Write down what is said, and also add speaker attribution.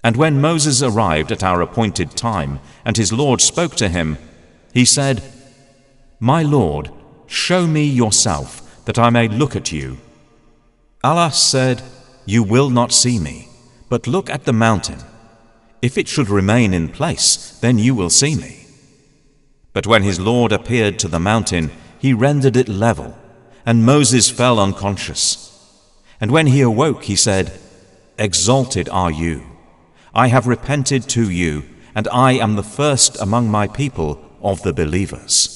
Speaker 1: And when Moses arrived at our appointed time, and his Lord spoke to him, he said, "My Lord, show me yourself, that I may look at you." Allah said, "You will not see me, but look at the mountain. If it should remain in place, then you will see me." But when his Lord appeared to the mountain, he rendered it level, and Moses fell unconscious. And when he awoke, he said, "Exalted are you. I have repented to you, and I am the first among my people of the believers."